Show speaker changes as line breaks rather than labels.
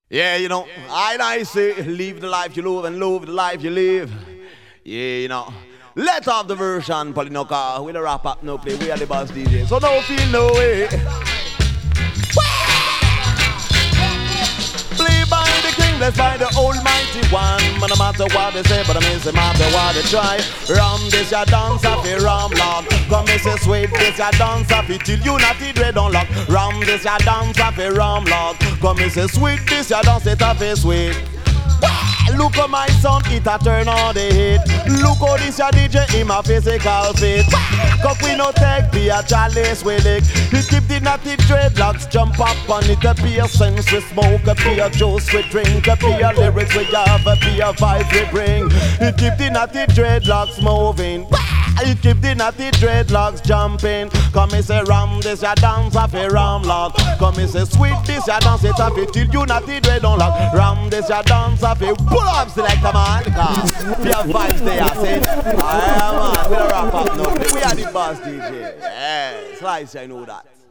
Yeah, you know, I say, live the life you love and love the life you live. Yeah, you know. Let off the version, Polinoka. We'll wrap up, no play. We are the boss DJ. So don't feel no way. Play by the king, blessed by the almighty one. But no matter what they say, but I mean, no matter what they try. Ram this ya dance of a ram log. Come and say sweet this ya dance of it till you not eat red on lock. Ram this ya dance of a ram log. Come and say sweet this ya dance it of a sweet. Look at my son, it a turn on the hit. Look how this ya DJ in my physical fit. Cause we no take be a chalice with it. He keep the natty dreadlocks, jump up on it. A beer sense we smoke, a beer juice we drink, a beer lyrics we have, a beer vibe we bring. He keep the natty dreadlocks moving. He keep the natty dreadlocks jumping. Come and say ram this ya dance of a ram log. Come and say sweet this ya dance it of it till you natty dread on lock. Ram this ya dance of a pull up selector man. Because we have vibes there, I say. Alright man, we'll wrap up now. We are the boss DJ. Yeah, slice I know that.